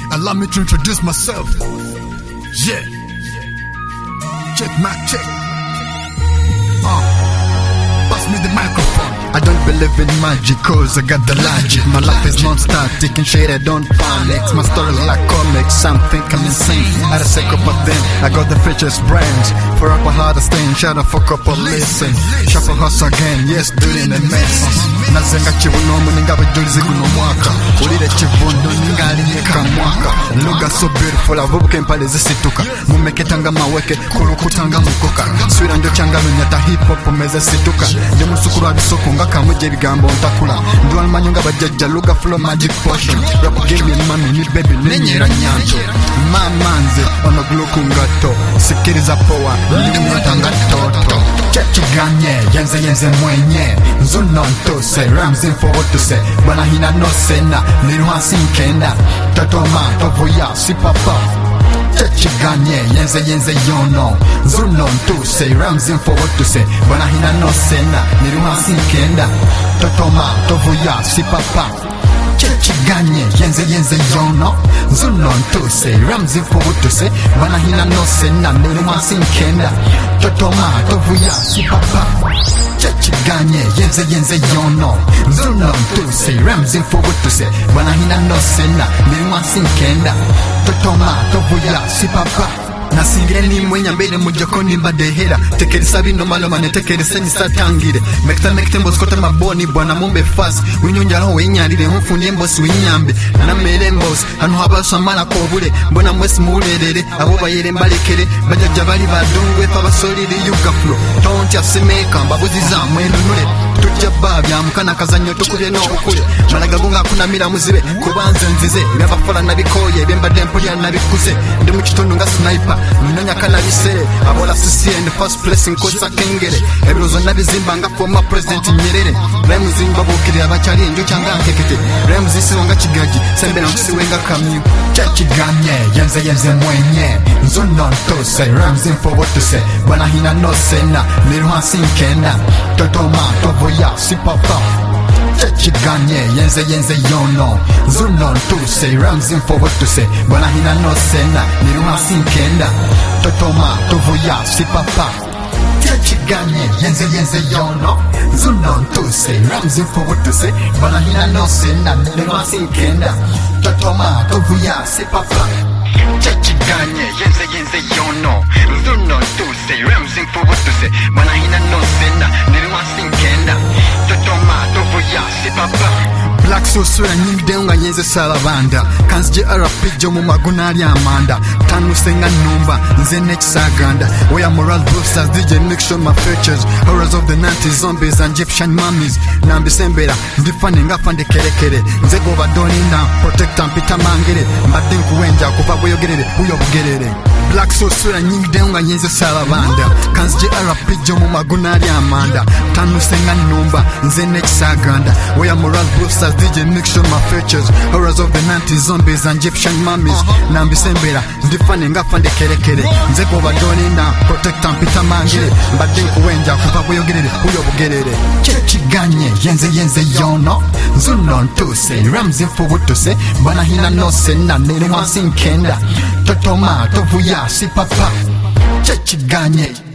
Allow me to introduce myself. Yeah. Check my check. Pass me the microphone. I don't believe in magic cause I got the logic. My life is non-static and shit I don't panic. My story like comics, some think I'm insane. I had a sick up of them, I got the richest brains. For up a harder stain, shut the fuck up or listen. Shuffle hustle again, yes, doing a mess. Nazenga chibuno muninga bijulizi guno mwaka. Ulire chivundo ninga aliyeka mwaka. Luga so beautiful, avubuke mpale zisituka. Mumeketanga maweke, kulukutanga mukoka. Swira njo changa lunyata hip hop umeze situka. Njo musukuru abisoko ngaka muje bigambo ntakula. Njo almanyonga bajajja luga flow magic potion. Rap game mami ni baby nenyera nyancho. Mamanze ono gluku ngato. Sikiriza power, ndi mwatanga toto. Chechiganye, yenze mwenye. Nzuno ntose, ramzin for what to say. Bwana hina no sena, nirwa sinkenda. Totoma, tovuya, si papa. Chechiganye, yenze yono. Nzuno ntose, ramzin for what to say. Bwana hina no sena, nirwa sinkenda. Totoma, tovuya, si papa. Chechiganye, yenze yono. Nzuno ntose, ramzin for what to say. Bwana hina no sena, nirwa sinkenda. Totoma, tovuya, si papa. Chechiganye, yenze yono. Nzuno ntuse, ramzin for what to say. Bwana hina no sena, nirwa sinkenda. Totoma, tovuya, si papa. Nasingire ni mwenya mbele mujokoni mbadehera. Tekerisa bino maloma netekerisa nisatangire. Mekte mboskota maboni bwana mumbe fast. Winyonjalo wenyalire humfunie mbosi winyambe. Na mere mbos hanu habaso mala kobule. Mbona mwesi muulelele abo bayere mbalekere. Bajajja bali badungwe fa basolire yuga flow. Tonti asemeka mbabuzi za mwendo nule. Tujja babya mukana kazanyo tukubye no okule. Malaga gonga kuna mira muzibe kubanze nzize. Byabafala nabikoye byembadde mpulya nabikuze. Ndi mu kitundu nga sniper. Nanya kana bise abola sisi in the first place nkosa kengere. Ebirozo nabizimba nga former president Nyerere. Rhymes zimba bokiri abachali njo changa nkekete. Rhymes zisiwanga kigaji sembe na msiwenga kamyu. Chechiganye yenze mwenye. Nzuno ntose rhymes for what to say. Bwana hina no sena nirwa sinkenda. Totoma tovuya si papa. Chechiganye, yenze yono. Nzuno ntuse, ramzin for what to say. Bwana hina no sena, niruma sinkenda. Totoma, tovuya, si papa. Chechiganye, yenze yono. Nzuno ntuse, ramzin for what to say. Bwana hina no sena, niruma sinkenda. Totoma, tovuya, si papa. Chechiganye, yenze yono. Nzuno ntuse, ramzin for what to say. Bwana hina no sena, niruma sinkenda. Totoma, tovuya, si papa. Black Sosura nyingide unga yenze salabanda. Kanzije RP jo mu magunali amanda. Tanu senga numba, nze nexaganda. We are moral boosters, DJ Nick show my features. Horrors of the 90s, zombies and Egyptian mummies. Nambi sembera, ndifane ngafande kerekere. Nze goba doninda, protect and pita mangere. Mbadinku wenja, kufa buyogerere, uyobugerere. Black Sosura nyingide unga yenze salabanda. Kanzije RP jo mu magunali amanda. Tanu senga numba, nze nexaganda. We are moral boosters, DJ Nick show my features. Horrors of the 90s, zombies and Egyptian mummies. Nambi sembera, ndifane ngafande kerekere. Nze goba doninda, protect and pita mangere. Mbadinku wenja, kufa buyogerere, uyobugerere. Chechiganye, yenze yono. Nzuno ntuse, ramzin for what to say. Bwana hina no sena, nirwa sinkenda. Totoma, tovuya, si papa. Chechiganye.